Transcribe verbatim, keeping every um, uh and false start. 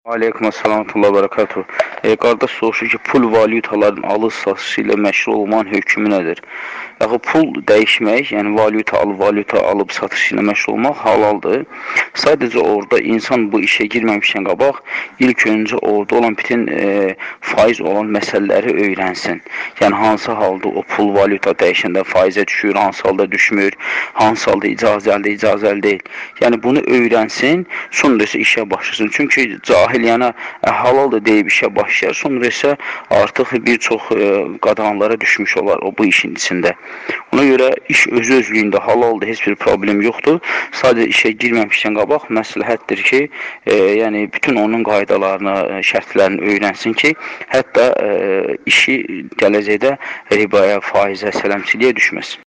Aleyküm əssalam və bərəkatuhu. E, qardaş soruşur ki, pul valyutaların alış satışı ilə məşğul olmanın hökmü nədir? Yaxı, pul dəyişmək, yəni valyuta alıb, valyuta alıb satışı ilə məşğul olmaq halaldır. Sadəcə orada insan bu işə girməmişdən qabaq, ilk öncə orada olan bütün e, faiz olan məsələləri öyrənsin. Yəni, hansı halda o pul valyuta dəyişəndə faizə düşür, hansı halda düşmür, hansı halda icazəli, icazəli deyil. Yəni, bunu öyrənsin, sonra isə işə başlasın. Çünki cahil, yəni halal da deyib işə başlayar, sonra isə artıq bir çox e, qadağanlara düşmüş olar o bu işin içində. Ona görə iş özü özlüyündə halaldır, heç bir problem yoxdur. Sadəcə işə girməmişdən qabaq məsləhətdir ki, e, yəni bütün onun qaydalarını, şərtlərini öyrənsin ki, hətta e, işi gələcəkdə ribaya, faizə, sələmçiliyə düşməsin.